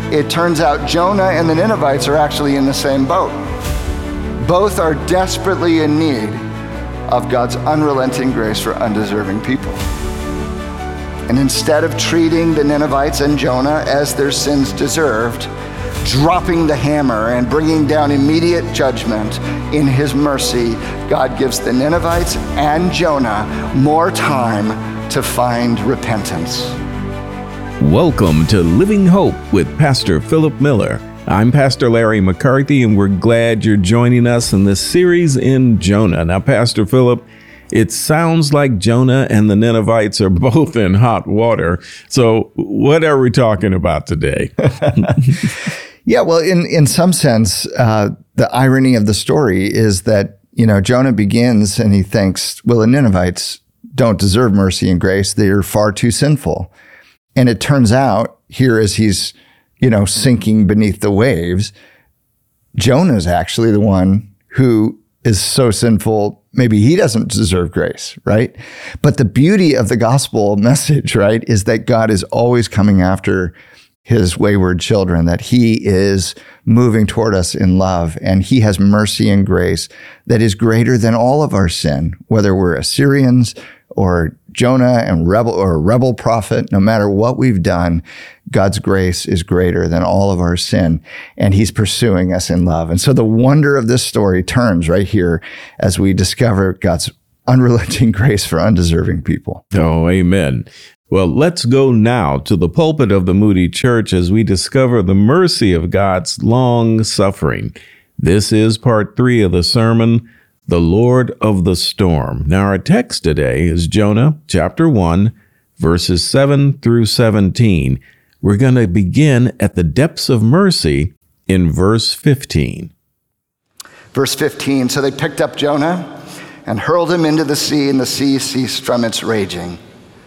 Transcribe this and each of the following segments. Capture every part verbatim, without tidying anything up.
it turns out Jonah and the Ninevites are actually in the same boat. Both are desperately in need of God's unrelenting grace for undeserving people. And instead of treating the Ninevites and Jonah as their sins deserved, dropping the hammer and bringing down immediate judgment, in his mercy, God gives the Ninevites and Jonah more time to find repentance. Welcome to Living Hope with Pastor Philip Miller. I'm Pastor Larry McCarthy, and we're glad you're joining us in this series in Jonah. Now, Pastor Philip, it sounds like Jonah and the Ninevites are both in hot water. So what are we talking about today? Yeah, well, in, in some sense, uh, the irony of the story is that, you know, Jonah begins and he thinks, well, the Ninevites don't deserve mercy and grace. They're far too sinful. And it turns out here as he's, you know, sinking beneath the waves, Jonah's actually the one who is so sinful, maybe he doesn't deserve grace, right? But the beauty of the gospel message, right, is that God is always coming after his wayward children, that he is moving toward us in love, and he has mercy and grace that is greater than all of our sin, whether we're Assyrians or Jonah and rebel or a rebel prophet. No matter what we've done, God's grace is greater than all of our sin, and he's pursuing us in love. And so the wonder of this story turns right here as we discover God's unrelenting grace for undeserving people. Oh, amen. Well, let's go now to the pulpit of the Moody Church as we discover the mercy of God's long suffering. This is part three of the sermon, The Lord of the Storm. Now, our text today is Jonah chapter one, verses seven through seventeen. We're going to begin at the depths of mercy in verse fifteen. Verse fifteen, so they picked up Jonah and hurled him into the sea, and the sea ceased from its raging.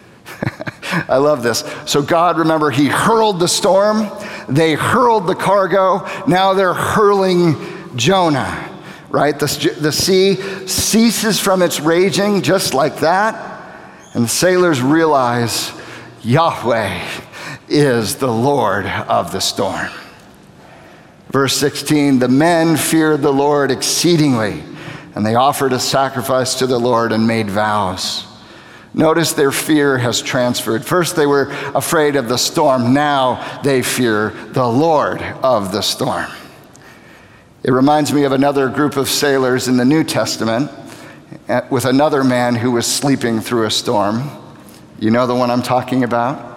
I love this. So God, remember, he hurled the storm. They hurled the cargo. Now they're hurling Jonah, right? The, the sea ceases from its raging just like that. And the sailors realize Yahweh is the Lord of the storm. Verse sixteen, the men feared the Lord exceedingly, and they offered a sacrifice to the Lord and made vows. Notice their fear has transferred. First, they were afraid of the storm. Now they fear the Lord of the storm. It reminds me of another group of sailors in the New Testament with another man who was sleeping through a storm. You know the one I'm talking about?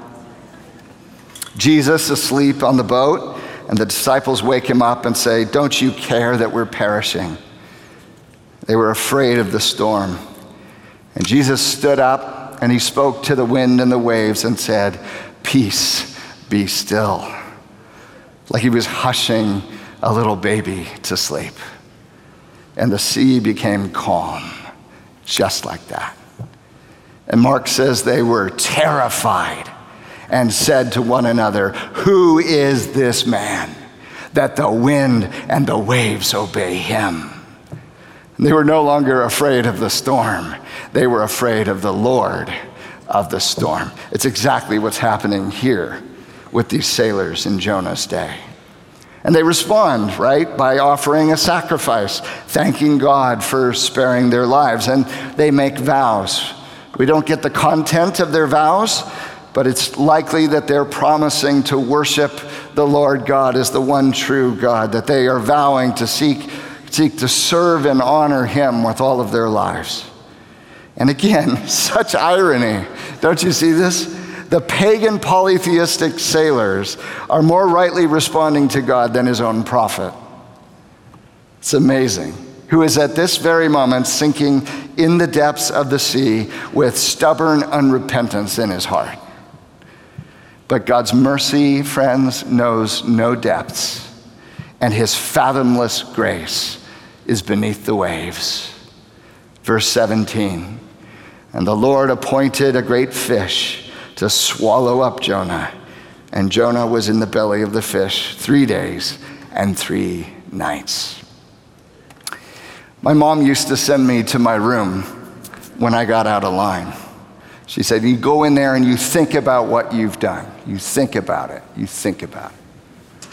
Jesus asleep on the boat, and the disciples wake him up and say, "Don't you care that we're perishing?" They were afraid of the storm. And Jesus stood up and he spoke to the wind and the waves and said, "Peace, be still." Like he was hushing a little baby to sleep. And the sea became calm, just like that. And Mark says they were terrified and said to one another, "Who is this man that the wind and the waves obey him?" They were no longer afraid of the storm. They were afraid of the Lord of the storm. It's exactly what's happening here with these sailors in Jonah's day. And they respond, right, by offering a sacrifice, thanking God for sparing their lives. And they make vows. We don't get the content of their vows, but it's likely that they're promising to worship the Lord God as the one true God, that they are vowing to seek seek to serve and honor him with all of their lives. And again, such irony. Don't you see this? The pagan polytheistic sailors are more rightly responding to God than his own prophet. It's amazing. Who is at this very moment sinking in the depths of the sea with stubborn unrepentance in his heart. But God's mercy, friends, knows no depths, and his fathomless grace is beneath the waves. Verse seventeen, and the Lord appointed a great fish to swallow up Jonah, and Jonah was in the belly of the fish three days and three nights. My mom used to send me to my room when I got out of line. She said, you go in there and you think about what you've done. You think about it. You think about it.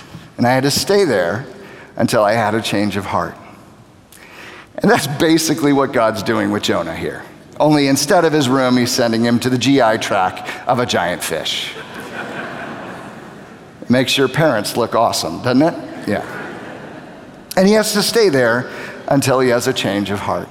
and I had to stay there until I had a change of heart. And that's basically what God's doing with Jonah here. Only instead of his room, he's sending him to the G I tract of a giant fish. Makes your parents look awesome, doesn't it? Yeah. And he has to stay there until he has a change of heart.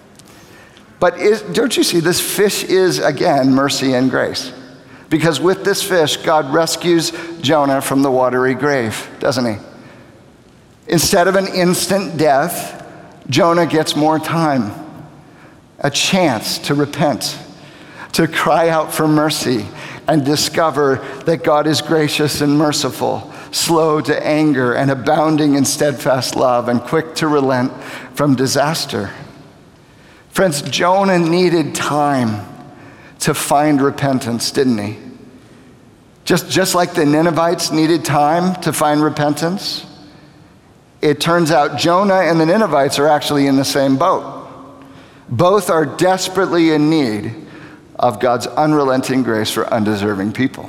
But is, don't you see, this fish is, again, mercy and grace. Because with this fish, God rescues Jonah from the watery grave, doesn't he? Instead of an instant death, Jonah gets more time, a chance to repent, to cry out for mercy, and discover that God is gracious and merciful, slow to anger and abounding in steadfast love, and quick to relent from disaster. Friends, Jonah needed time to find repentance, didn't he? Just, just like the Ninevites needed time to find repentance, it turns out Jonah and the Ninevites are actually in the same boat. Both are desperately in need of God's unrelenting grace for undeserving people.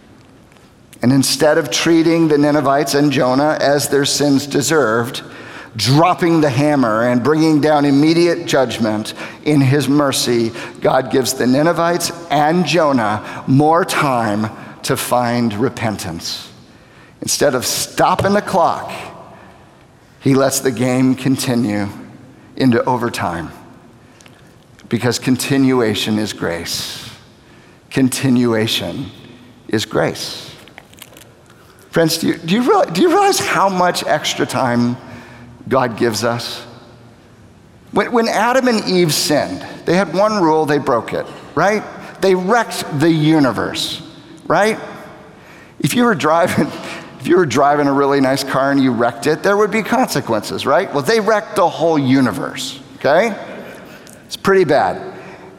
And instead of treating the Ninevites and Jonah as their sins deserved, dropping the hammer and bringing down immediate judgment, in his mercy, God gives the Ninevites and Jonah more time to find repentance. Instead of stopping the clock, he lets the game continue into overtime. Because continuation is grace. Continuation is grace. Friends, do you, do you, realize, do you realize how much extra time God gives us? When, when Adam and Eve sinned, they had one rule, they broke it, right? They wrecked the universe, right? If you were driving, if you were driving a really nice car and you wrecked it, there would be consequences, right? Well, they wrecked the whole universe, okay? It's pretty bad.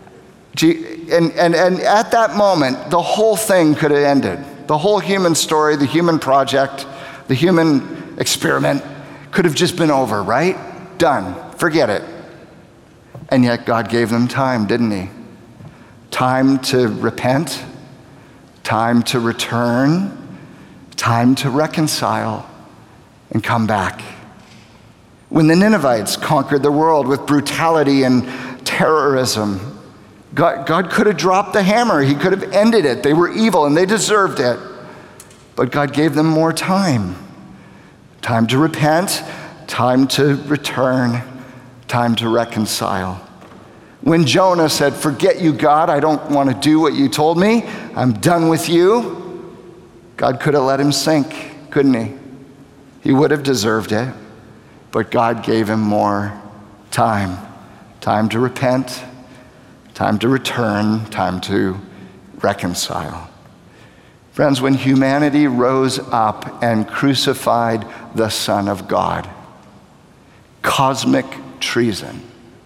And, and, and at that moment, the whole thing could have ended. The whole human story, the human project, the human experiment could have just been over, right? Done. Forget it. And yet God gave them time, didn't he? Time to repent, time to return, time to reconcile and come back. When the Ninevites conquered the world with brutality and terrorism, God, God could have dropped the hammer. He could have ended it. They were evil and they deserved it. But God gave them more time. Time to repent, time to return, time to reconcile. When Jonah said, "Forget you, God, I don't want to do what you told me. I'm done with you," God could have let him sink, couldn't he? He would have deserved it. But God gave him more time. Time to repent, time to return, time to reconcile. Friends, when humanity rose up and crucified the Son of God, cosmic treason,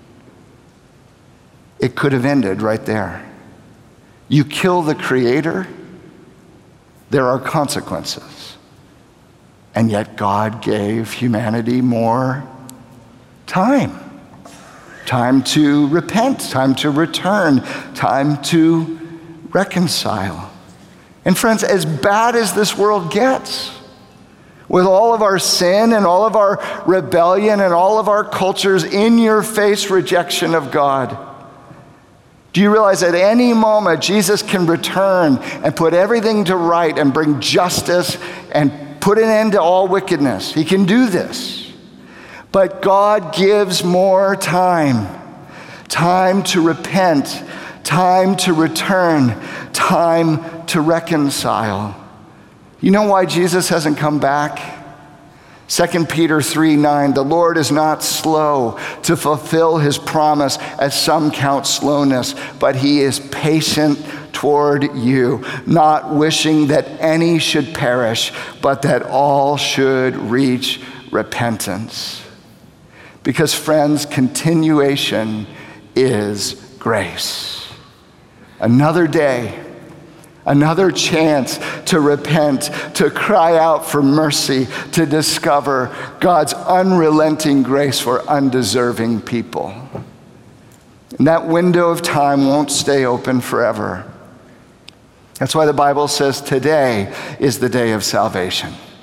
it could have ended right there. You kill the Creator, there are consequences. And yet God gave humanity more time. Time to repent, time to return, time to reconcile. And friends, as bad as this world gets, with all of our sin and all of our rebellion and all of our culture's in-your-face rejection of God, do you realize at any moment Jesus can return and put everything to right and bring justice and put an end to all wickedness? He can do this. But God gives more time. Time to repent, time to return, time to reconcile. You know why Jesus hasn't come back? Second Peter three nine, the Lord is not slow to fulfill his promise, as some count slowness, but he is patient toward you, not wishing that any should perish, but that all should reach repentance. Because friends, continuation is grace. Another day, another chance to repent, to cry out for mercy, to discover God's unrelenting grace for undeserving people. And that window of time won't stay open forever. That's why the Bible says today is the day of salvation.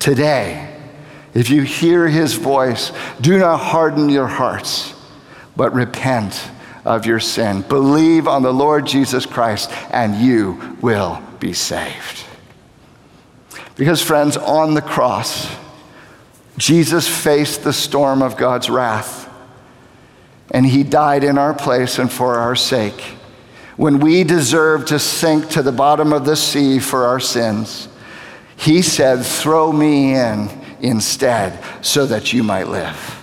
Today, if you hear his voice, do not harden your hearts, but repent of your sin. Believe on the Lord Jesus Christ, and you will be saved. Because, friends, on the cross, Jesus faced the storm of God's wrath, and he died in our place and for our sake. When we deserved to sink to the bottom of the sea for our sins, he said, "Throw me in instead so that you might live.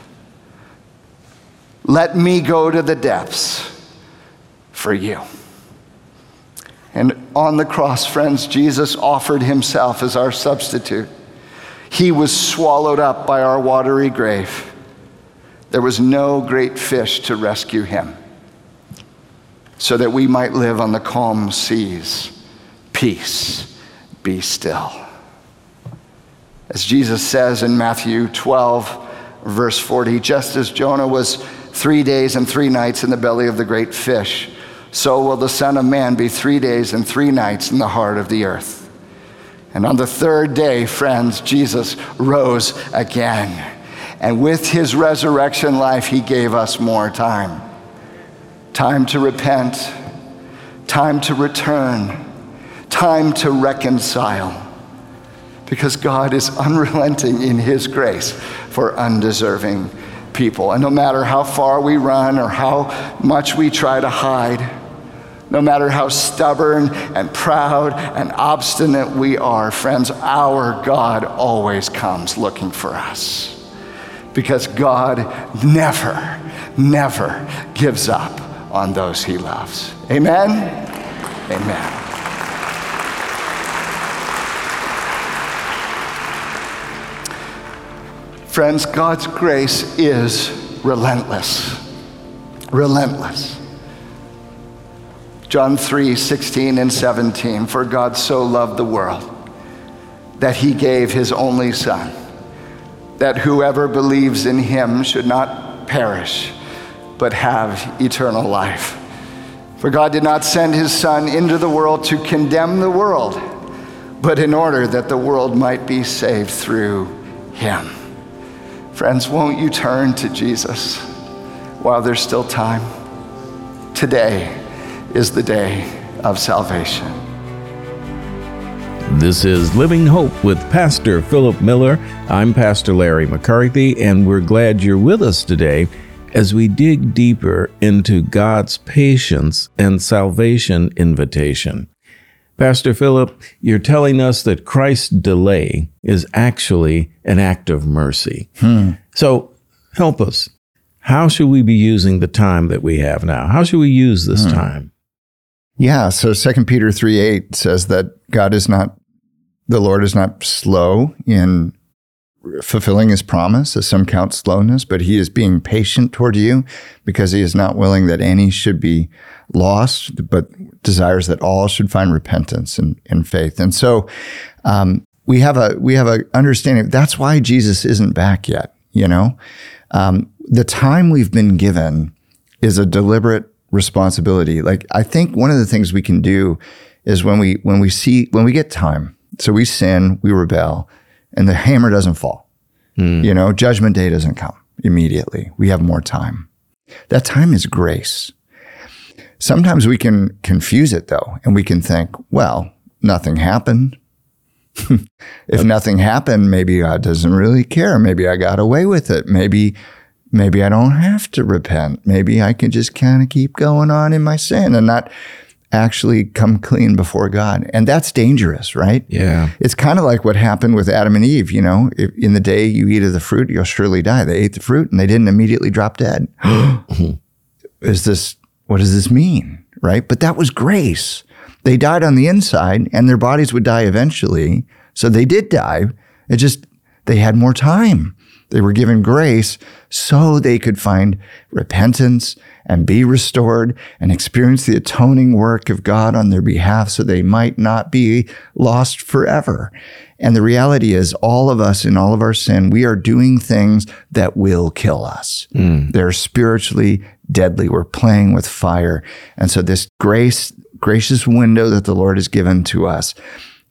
Let me go to the depths for you." And on the cross, friends, Jesus offered himself as our substitute. He was swallowed up by our watery grave. There was no great fish to rescue him, so that we might live on the calm seas. Peace, be still. As Jesus says in Matthew twelve, verse forty, just as Jonah was three days and three nights in the belly of the great fish, so will the Son of Man be three days and three nights in the heart of the earth. And on the third day, friends, Jesus rose again. And with his resurrection life, he gave us more time. Time to repent, time to return, time to reconcile. Because God is unrelenting in his grace for undeserving people. And no matter how far we run or how much we try to hide, no matter how stubborn and proud and obstinate we are, friends, our God always comes looking for us. Because God never, never gives up on those he loves. Amen? Amen. Friends, God's grace is relentless. Relentless. John three, sixteen and seventeen, for God so loved the world that he gave his only Son, that whoever believes in him should not perish, but have eternal life. For God did not send his Son into the world to condemn the world, but in order that the world might be saved through him. Friends, won't you turn to Jesus while there's still time? Today is the day of salvation. This is Living Hope with Pastor Philip Miller. I'm Pastor Larry McCarthy, and we're glad you're with us today as we dig deeper into God's patience and salvation invitation. Pastor Philip, you're telling us that Christ's delay is actually an act of mercy. Hmm. So help us. How should we be using the time that we have now? How should we use this hmm. time? Yeah, so Second Peter three eight says that God is not, the Lord is not slow in fulfilling his promise, as some count slowness, but he is being patient toward you because he is not willing that any should be lost, but desires that all should find repentance and, and faith. And so um, we have a we have a understanding. That's why Jesus isn't back yet. You know, um, the time we've been given is a deliberate responsibility. Like, I think one of the things we can do is when we when we see when we get time. So we sin, we rebel, and the hammer doesn't fall. Mm. You know, judgment day doesn't come immediately. We have more time. That time is grace. Sometimes we can confuse it, though, and we can think, well, nothing happened. If nothing happened, maybe God doesn't really care. Maybe I got away with it. Maybe maybe I don't have to repent. Maybe I can just kind of keep going on in my sin and not actually come clean before God. And that's dangerous, right? Yeah. It's kind of like what happened with Adam and Eve. You know, if in the day you eat of the fruit, you'll surely die. They ate the fruit and they didn't immediately drop dead. Is this, what does this mean? Right? But that was grace. They died on the inside and their bodies would die eventually. So they did die. It just, they had more time. They were given grace so they could find repentance and be restored and experience the atoning work of God on their behalf so they might not be lost forever. And the reality is, all of us in all of our sin, we are doing things that will kill us. Mm. They're spiritually deadly. We're playing with fire. And so this grace, gracious window that the Lord has given to us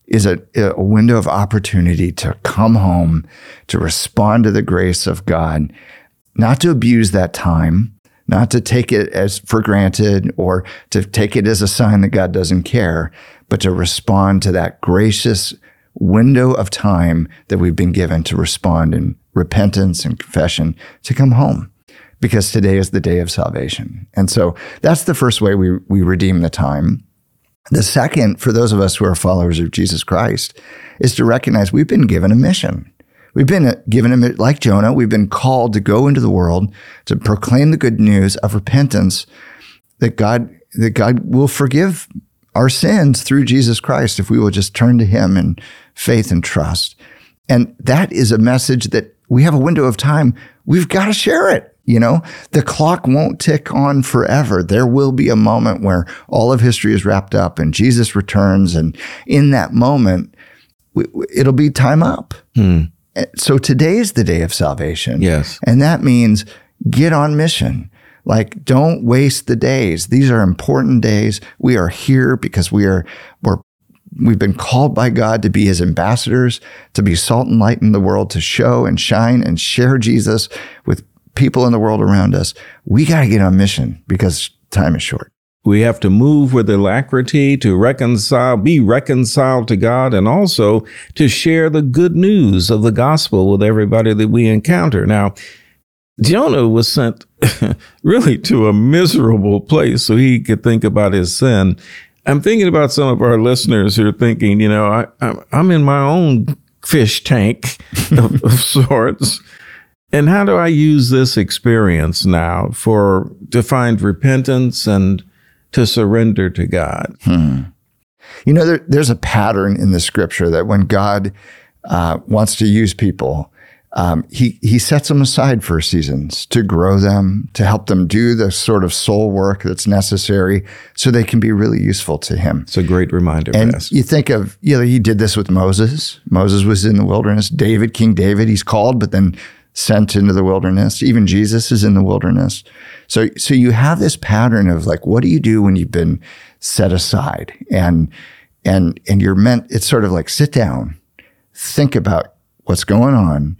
is a, a window of opportunity to come home, to respond to the grace of God, not to abuse that time, not to take it as for granted or to take it as a sign that God doesn't care, but to respond to that gracious window of time that we've been given to respond in repentance and confession, to come home, because today is the day of salvation. And so that's the first way we, we redeem the time. The second, for those of us who are followers of Jesus Christ, is to recognize we've been given a mission. We've been given, a, like Jonah, we've been called to go into the world to proclaim the good news of repentance, that God, that God will forgive our sins through Jesus Christ if we will just turn to him in faith and trust. And that is a message that we have a window of time. We've got to share it. You know, the clock won't tick on forever. There will be a moment where all of history is wrapped up and Jesus returns. And in that moment, it'll be time up. Hmm. So today is the day of salvation. Yes. And that means get on mission. Like, don't waste the days. These are important days. We are here because we are, we're, we've been called by God to be his ambassadors, to be salt and light in the world, to show and shine and share Jesus with people in the world around us. We got to get on mission because time is short. We have to move with alacrity to reconcile, be reconciled to God, and also to share the good news of the gospel with everybody that we encounter. Now, Jonah was sent really to a miserable place so he could think about his sin. I'm thinking about some of our listeners who are thinking, you know, I, I'm, I'm in my own fish tank of, of sorts. And how do I use this experience now for to find repentance and to surrender to God? Hmm. You know, there, there's a pattern in the scripture that when God uh, wants to use people, um, he he sets them aside for seasons to grow them, to help them do the sort of soul work that's necessary so they can be really useful to him. It's a great reminder. And Bess. You think of, you know, he did this with Moses. Moses was in the wilderness. David, King David, he's called, but then sent into the wilderness. Even Jesus is in the wilderness. So, so you have this pattern of like, what do you do when you've been set aside? And, and, and you're meant, it's sort of like, sit down, think about what's going on,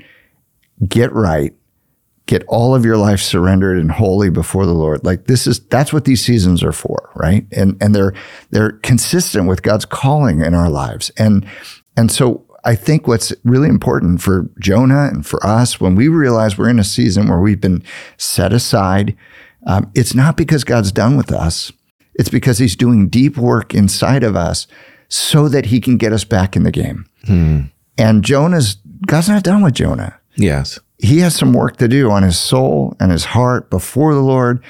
get right, get all of your life surrendered and holy before the Lord. Like this is, that's what these seasons are for, right? And, and they're, they're consistent with God's calling in our lives. And, and so I think what's really important for Jonah and for us, when we realize we're in a season where we've been set aside, um, it's not because God's done with us. It's because he's doing deep work inside of us so that he can get us back in the game. Hmm. And Jonah's, God's not done with Jonah. Yes. He has some work to do on his soul and his heart before the Lord.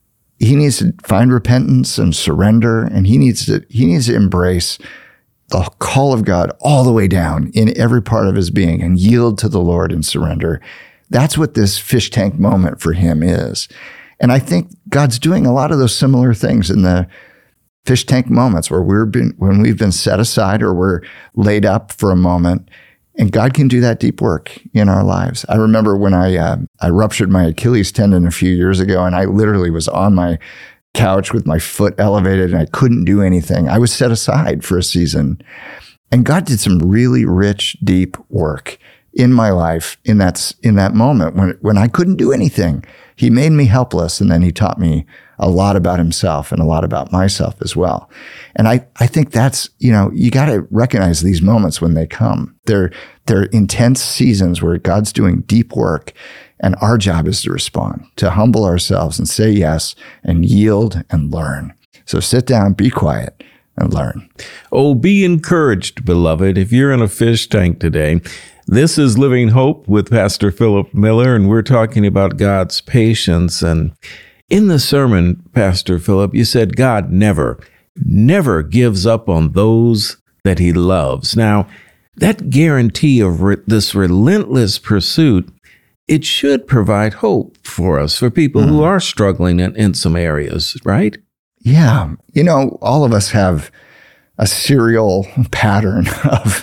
He needs to find repentance and surrender, and he needs to, he needs to embrace the call of God all the way down in every part of his being and yield to the Lord and surrender. That's what this fish tank moment for him is. And I think God's doing a lot of those similar things in the fish tank moments where we're been, when we've been set aside or we're laid up for a moment, and God can do that deep work in our lives. I remember when I, uh, I ruptured my Achilles tendon a few years ago, and I literally was on my couch with my foot elevated and I couldn't do anything. I was set aside for a season. And God did some really rich, deep work in my life in that, in that moment when, when I couldn't do anything. He made me helpless, and then he taught me a lot about himself and a lot about myself as well. And I, I think that's, you know, you got to recognize these moments when they come. They're, they're intense seasons where God's doing deep work. And our job is to respond, to humble ourselves and say yes and yield and learn. So sit down, be quiet, and learn. Oh, be encouraged, beloved. If you're in a fish tank today, this is Living Hope with Pastor Philip Miller, and we're talking about God's patience. And in the sermon, Pastor Philip, you said God never, never gives up on those that he loves. Now, that guarantee of re- this relentless pursuit, it should provide hope for us, for people mm. who are struggling in, in some areas, right? Yeah. You know, all of us have a serial pattern of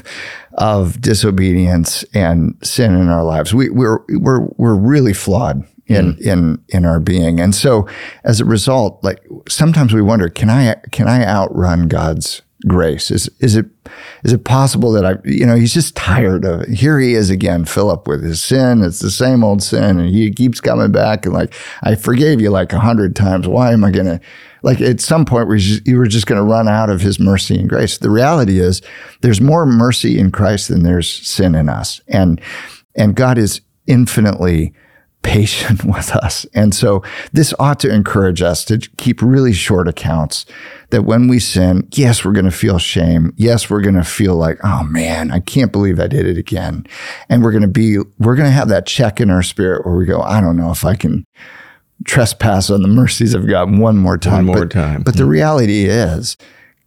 of disobedience and sin in our lives. We, we're we're we're really flawed in mm. in in our being, and so as a result, like sometimes we wonder, can I can I outrun God's grace? Is is it is it possible that I, you know, he's just tired of it. Here he is again, Philip, with his sin. It's the same old sin, and he keeps coming back and like, I forgave you like a hundred times. Why am I going to, like at some point we just, you were just going to run out of his mercy and grace. The reality is there's more mercy in Christ than there's sin in us. And, and God is infinitely patient with us. And so this ought to encourage us to keep really short accounts, that when we sin, yes, we're going to feel shame. Yes, we're going to feel like, oh man, I can't believe I did it again. And we're going to be, we're going to have that check in our spirit where we go, I don't know if I can trespass on the mercies of God one more time. One more but, time. But the reality is,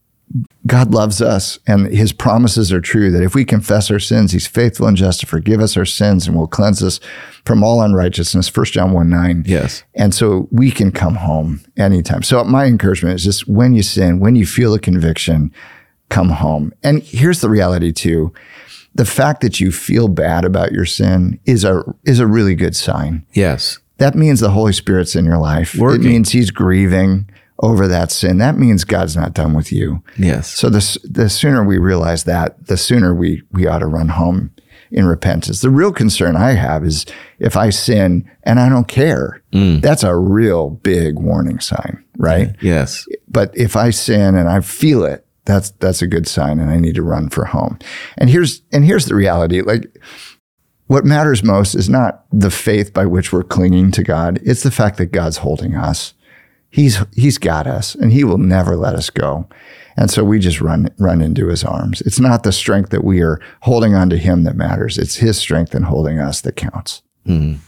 God loves us, and his promises are true, that if we confess our sins, he's faithful and just to forgive us our sins and will cleanse us from all unrighteousness. First John one nine. Yes. And so we can come home anytime. So my encouragement is just, when you sin, when you feel a conviction, come home. And here's the reality too. The fact that you feel bad about your sin is a is a really good sign. Yes. That means the Holy Spirit's in your life. Working. It means he's grieving over that sin. That means God's not done with you. Yes. So the, the sooner we realize that, the sooner we, we ought to run home in repentance. The real concern I have is if I sin and I don't care, mm. that's a real big warning sign, right? Yes. But if I sin and I feel it, that's that's a good sign, and I need to run for home. And here's and here's the reality. Like, what matters most is not the faith by which we're clinging to God. It's the fact that God's holding us. He's he's got us, and he will never let us go. And so we just run run into his arms. It's not the strength that we are holding on to him that matters. It's his strength in holding us that counts. Mm.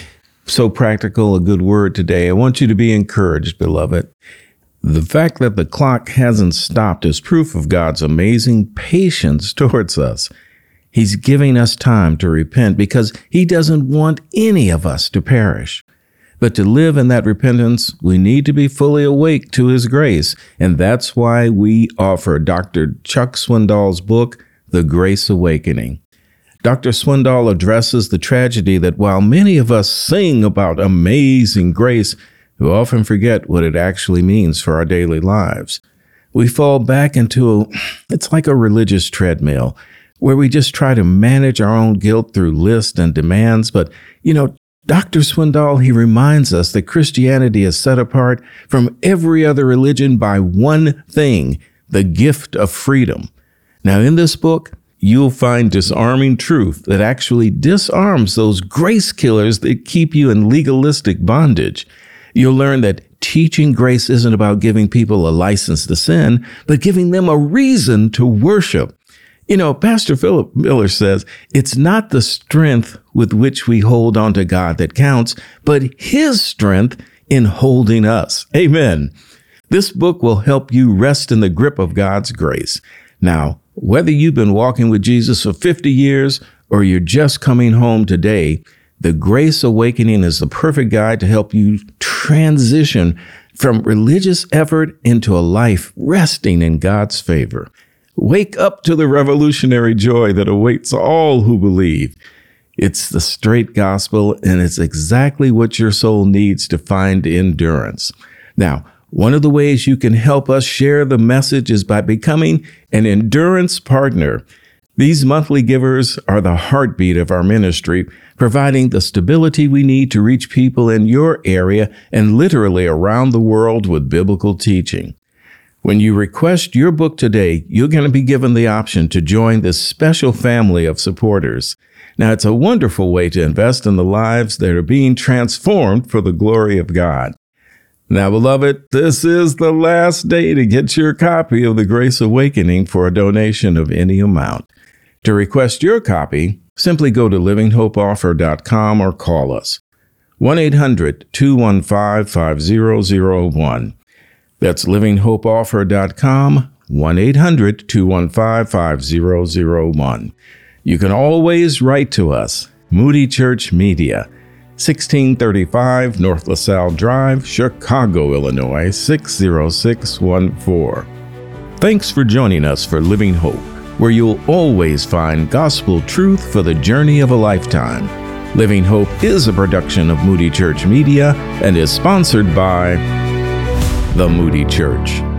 So practical, a good word today. I want you to be encouraged, beloved. The fact that the clock hasn't stopped is proof of God's amazing patience towards us. He's giving us time to repent because he doesn't want any of us to perish. But to live in that repentance, we need to be fully awake to his grace. And that's why we offer Doctor Chuck Swindoll's book, The Grace Awakening. Doctor Swindoll addresses the tragedy that while many of us sing about amazing grace, we often forget what it actually means for our daily lives. We fall back into, a, it's like a religious treadmill, where we just try to manage our own guilt through lists and demands. But, you know, Doctor Swindoll, he reminds us that Christianity is set apart from every other religion by one thing, the gift of freedom. Now, in this book, you'll find disarming truth that actually disarms those grace killers that keep you in legalistic bondage. You'll learn that teaching grace isn't about giving people a license to sin, but giving them a reason to worship. You know, Pastor Philip Miller says, it's not the strength with which we hold on to God that counts, but his strength in holding us. Amen. This book will help you rest in the grip of God's grace. Now, whether you've been walking with Jesus for fifty years or you're just coming home today, The Grace Awakening is the perfect guide to help you transition from religious effort into a life resting in God's favor. Wake up to the revolutionary joy that awaits all who believe. It's the straight gospel, and it's exactly what your soul needs to find endurance. Now, one of the ways you can help us share the message is by becoming an endurance partner. These monthly givers are the heartbeat of our ministry, providing the stability we need to reach people in your area and literally around the world with biblical teaching. When you request your book today, you're going to be given the option to join this special family of supporters. Now, it's a wonderful way to invest in the lives that are being transformed for the glory of God. Now, beloved, this is the last day to get your copy of The Grace Awakening for a donation of any amount. To request your copy, simply go to living hope offer dot com or call us. one eight hundred two one five five zero zero one. That's living hope offer dot com, one eight hundred two one five five zero zero one. You can always write to us, Moody Church Media, sixteen thirty-five North LaSalle Drive, Chicago, Illinois, six zero six one four. Thanks for joining us for Living Hope, where you'll always find gospel truth for the journey of a lifetime. Living Hope is a production of Moody Church Media and is sponsored by The Moody Church.